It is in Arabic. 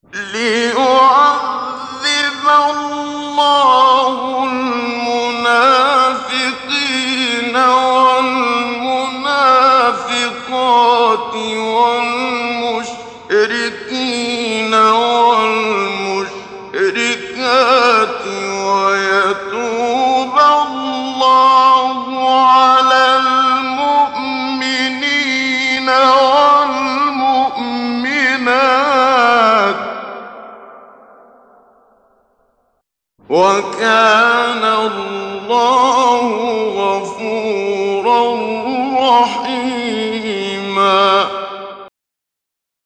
ليعذب الله المنافقين والمنافقات والمشركين والمشركات ويتوب الله على المؤمنين والمؤمنات وكان الله غفورا رحيما.